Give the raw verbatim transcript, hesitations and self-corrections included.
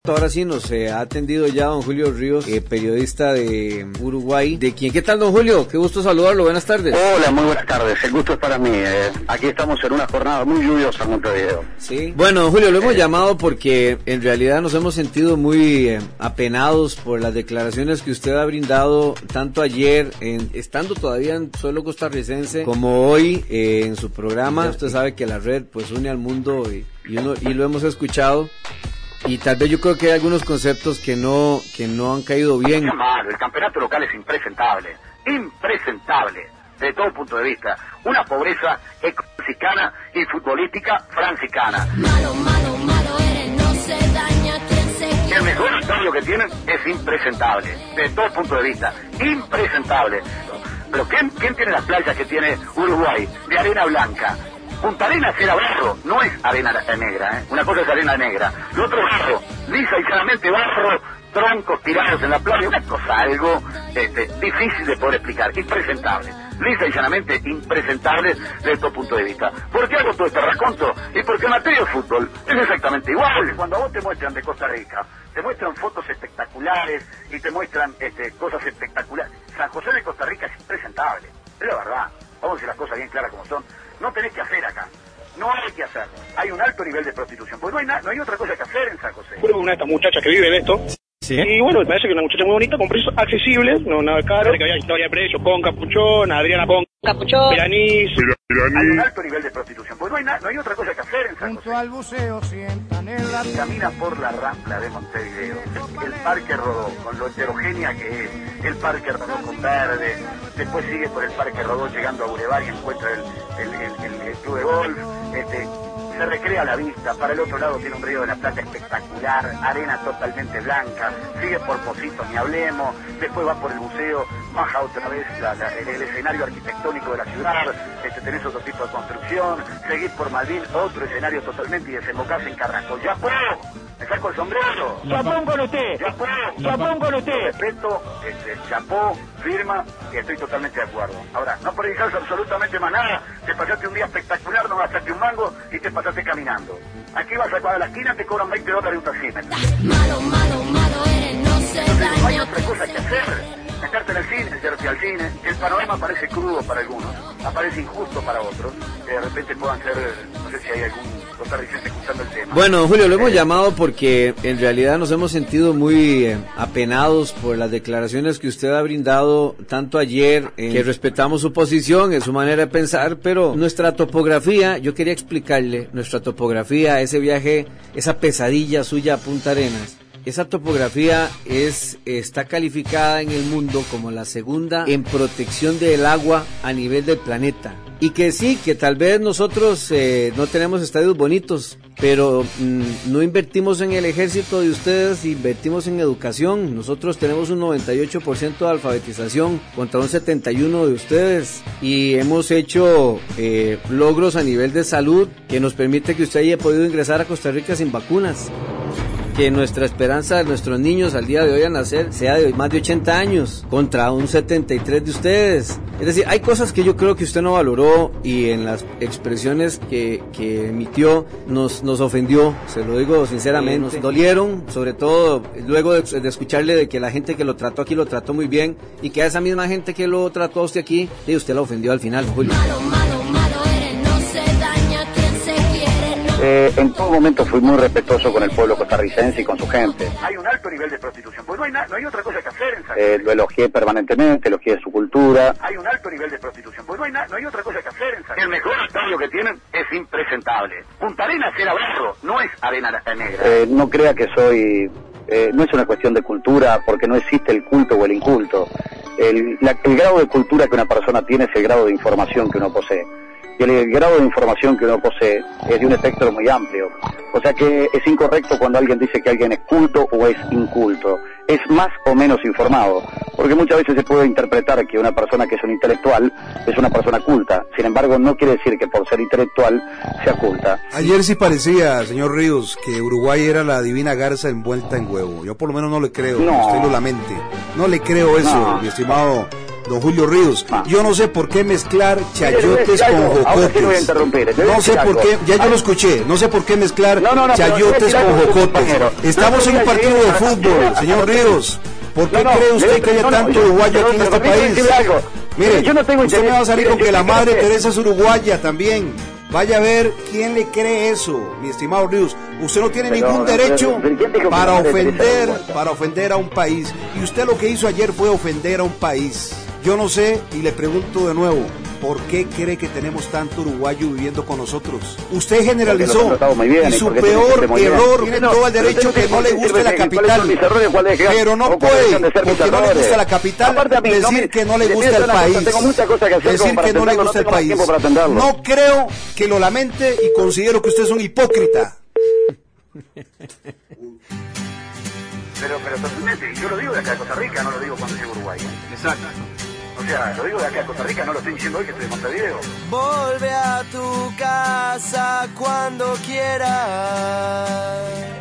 Ahora sí nos eh, ha atendido ya don Julio Ríos, eh, periodista de Uruguay. ¿De quién? ¿Qué tal, don Julio? Qué gusto saludarlo, buenas tardes. Hola, muy buenas tardes, el gusto es para mí. Eh. Aquí estamos en una jornada muy lluviosa en Montevideo. Sí. Bueno, don Julio, lo hemos eh. llamado porque en realidad nos hemos sentido muy eh, apenados por las declaraciones que usted ha brindado, tanto ayer, en, estando todavía en suelo costarricense, como hoy eh, en su programa. Usted sabe que la red pues une al mundo y, y, uno, y lo hemos escuchado. Y tal vez yo creo que hay algunos conceptos que no que no han caído bien. El campeonato local es impresentable, impresentable, desde todo punto de vista. Una pobreza económica y futbolística francicana. Malo, malo, malo eres, no se daña quien se quiere. El mejor estadio que tienen es impresentable, desde todo punto de vista, impresentable. Pero ¿quién, quién tiene las playas que tiene Uruguay, de arena blanca? Punta Arenas era barro, no es arena negra, ¿eh? Una cosa es arena negra, lo otro es barro, lisa y llanamente barro, troncos tirados en la playa, una cosa algo este, difícil de poder explicar, impresentable, lisa y llanamente impresentable desde todo punto de vista. ¿Por qué hago todo este raconto? Y porque en materia de fútbol es exactamente igual. Cuando a vos te muestran de Costa Rica, te muestran fotos espectaculares y te muestran este, cosas espectaculares. San José de Costa Rica es impresentable, es la verdad, vamos a decir las cosas bien claras como son. No tenés que hacer acá, no hay que hacer. Hay un alto nivel de prostitución, porque no hay, na- no hay otra cosa que hacer en San José. Fue una de estas muchachas que vive de esto. Sí. Y bueno, me parece que una muchacha muy bonita, con precios accesibles, no nada caro. Que había historia de precios con Capuchón, Adriana con Capuchón, Peranis. Hay un alto nivel de prostitución, porque no hay, na- no hay otra cosa que hacer en San Junto José. al buceo sientan el la... Camina por la Rambla de Montevideo, el Parque Rodó, con lo heterogénea que es, el Parque Rodó con verde, después sigue por el Parque Rodó llegando a Boulevard y encuentra el, el, el, el, el club de golf, este, se recrea la vista, para el otro lado tiene un río de la Plata espectacular, arena totalmente blanca, sigue por Positos, ni hablemos, después va por el buceo, baja otra vez la, la, el, el escenario arquitectónico de la ciudad, este, tenés otro tipo de construcción, seguís por Malvin, otro escenario totalmente y desembocás en Carrasco. ¡Ya puedo! ¡Me saco el sombrero! ¡Chapón con usted! ¡Ya puedo! ¡Chapón con usted! Respeto, este, chapó, firma y estoy totalmente de acuerdo. Ahora, no predicas absolutamente más nada, te pasaste un día espectacular, no gastaste un mango y te pasaste caminando. Aquí vas a la esquina, te cobran veinte dólares un taxímetro. malo, malo, malo eres, no se No hay daña otra quien cosa se que hacer. Meterte en el cine, meterte al cine. El panorama parece crudo para algunos, aparece injusto para otros. Que de repente puedan ser, no sé si hay algún costarricense escuchando el tema. Bueno, don Julio, lo hemos Eh, llamado porque en realidad nos hemos sentido muy eh, apenados por las declaraciones que usted ha brindado tanto ayer, eh, que respetamos su posición, en su manera de pensar, pero nuestra topografía, yo quería explicarle, nuestra topografía, ese viaje, esa pesadilla suya a Punta Arenas, esa topografía es está calificada en el mundo como la segunda en protección del agua a nivel del planeta. Y que sí, que tal vez nosotros eh, no tenemos estadios bonitos, pero mmm, no invertimos en el ejército de ustedes, invertimos en educación. Nosotros tenemos un noventa y ocho por ciento de alfabetización contra un setenta y uno por ciento de ustedes. Y hemos hecho eh, logros a nivel de salud que nos permite que usted haya podido ingresar a Costa Rica sin vacunas. Que nuestra esperanza de nuestros niños al día de hoy a nacer sea de más de ochenta años contra un setenta y tres de ustedes. Es decir, hay cosas que yo creo que usted no valoró y en las expresiones que, que emitió nos, nos ofendió, se lo digo sinceramente, nos dolieron, sobre todo luego de, de escucharle de que la gente que lo trató aquí lo trató muy bien y que a esa misma gente que lo trató a usted aquí, y usted lo ofendió al final, Julio. malo, malo, malo eres, no se daña quien se quiere, no. Eh, en todo momento fui muy respetuoso con el pueblo costarricense y con su gente. Hay un alto nivel de prostitución, porque no hay, na- no hay otra cosa que hacer en San José. Eh, lo elogié permanentemente, elogié su cultura. Hay un alto nivel de prostitución, porque no hay, na- no hay otra cosa que hacer en San José. El mejor estadio que tienen es impresentable. Punta Arenas era barro, no es arena negra. Eh, no crea que soy... Eh, no es una cuestión de cultura, porque no existe el culto o el inculto. El, la- el grado de cultura que una persona tiene es el grado de información que uno posee. Y el, el grado de información que uno posee es de un espectro muy amplio. O sea que es incorrecto cuando alguien dice que alguien es culto o es inculto. Es más o menos informado, porque muchas veces se puede interpretar que una persona que es un intelectual es una persona culta. Sin embargo, no quiere decir que por ser intelectual sea culta. Ayer sí parecía, señor Ríos, que Uruguay era la divina garza envuelta en huevo. Yo por lo menos no le creo, No. usted lo lamente. No le creo eso, No. mi estimado don Julio Ríos. Ah. Yo no sé por qué mezclar chayotes Mire, con algo, ahora sí lo voy a jocotes. interrumpir, te voy a No sé decir por algo. qué, ya yo Ay. lo escuché, no sé por qué mezclar No, no, no, pero chayotes te voy a decir con algo, jocotes. compañero. Estamos No, en un no, partido no, de no, fútbol, no, señor no, Ríos. ¿Por qué No, no, cree usted le- que haya no, no, tanto yo- uruguayo pero- aquí en pero este permítame país? decirle algo. Mire, Yo no tengo usted me interés- va a salir mire, con que yo- la yo- madre yo- Teresa es uruguaya también. Vaya a ver quién le cree eso, mi estimado Ríos. Usted no tiene Pero, ningún pero, derecho pero, ¿quién dijo que para la madre Teresa era ofender, uruguaya? para ofender a un país. Y usted lo que hizo ayer fue ofender a un país. Yo no sé, y le pregunto de nuevo, ¿por qué cree que tenemos tanto uruguayo viviendo con nosotros? Usted Porque generalizó, los tratamos muy bien, y y su porque peor tenemos muy bien. error, Mire, tiene no, todo el pero derecho usted que no le tiene que guste la decir cuáles capital. son mis errores, cuáles que- Pero no o cuáles puede, deben de ser mis porque no le errores. gusta la capital, Aparte a mí, no decir me- que no le mire, gusta mire, el una cosa, país. tengo muchas cosas que hacer Decir como para que no le atenderlo, gusta no el tengo más país. tiempo para atenderlo. No creo que lo lamente y considero que usted es un hipócrita. Pero, pero totalmente, yo lo digo de acá de Costa Rica, no lo digo cuando llego a Uruguay. Exacto. O sea, lo digo de acá de Costa Rica, no lo estoy diciendo hoy que estoy de Montevideo. Volve a tu casa cuando quieras.